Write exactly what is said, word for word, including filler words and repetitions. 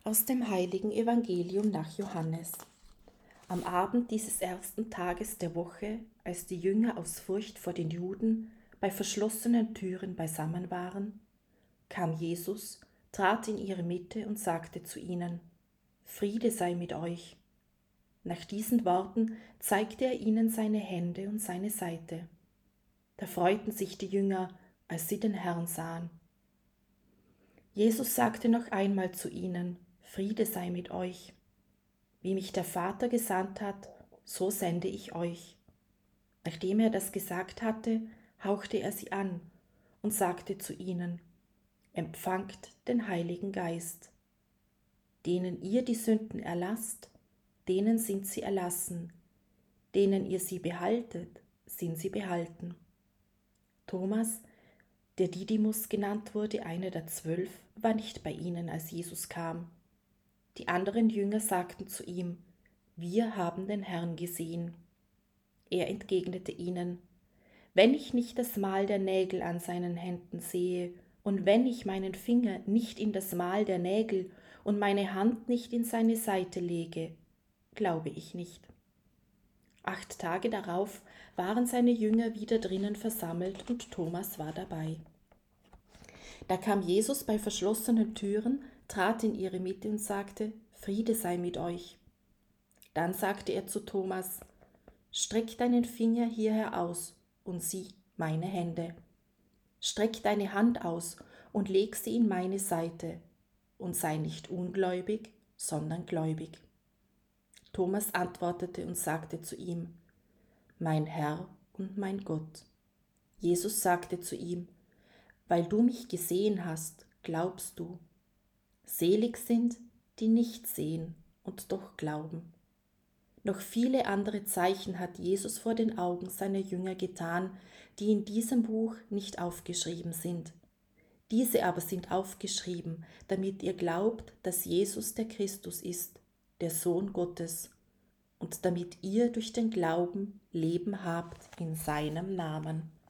Aus dem heiligen Evangelium nach Johannes. Am Abend dieses ersten Tages der Woche, als die Jünger aus Furcht vor den Juden bei verschlossenen Türen beisammen waren, kam Jesus, trat in ihre Mitte und sagte zu ihnen: Friede sei mit euch. Nach diesen Worten zeigte er ihnen seine Hände und seine Seite. Da freuten sich die Jünger, als sie den Herrn sahen. Jesus sagte noch einmal zu ihnen: Friede sei mit euch. Wie mich der Vater gesandt hat, so sende ich euch. Nachdem er das gesagt hatte, hauchte er sie an und sagte zu ihnen: Empfangt den Heiligen Geist. Denen ihr die Sünden erlasst, denen sind sie erlassen. Denen ihr sie behaltet, sind sie behalten. Thomas, der Didymus genannt wurde, einer der zwölf, war nicht bei ihnen, als Jesus kam. Die anderen Jünger sagten zu ihm: Wir haben den Herrn gesehen. Er entgegnete ihnen: Wenn ich nicht das Mal der Nägel an seinen Händen sehe, und wenn ich meinen Finger nicht in das Mal der Nägel und meine Hand nicht in seine Seite lege, glaube ich nicht. Acht Tage darauf waren seine Jünger wieder drinnen versammelt und Thomas war dabei. Da kam Jesus bei verschlossenen Türen, trat in ihre Mitte und sagte: Friede sei mit euch. Dann sagte er zu Thomas: Streck deinen Finger hierher aus und sieh meine Hände. Streck deine Hand aus und leg sie in meine Seite und sei nicht ungläubig, sondern gläubig. Thomas antwortete und sagte zu ihm: Mein Herr und mein Gott. Jesus sagte zu ihm: Weil du mich gesehen hast, glaubst du. Selig sind, die nicht sehen und doch glauben. Noch viele andere Zeichen hat Jesus vor den Augen seiner Jünger getan, die in diesem Buch nicht aufgeschrieben sind. Diese aber sind aufgeschrieben, damit ihr glaubt, dass Jesus der Christus ist, der Sohn Gottes, und damit ihr durch den Glauben Leben habt in seinem Namen.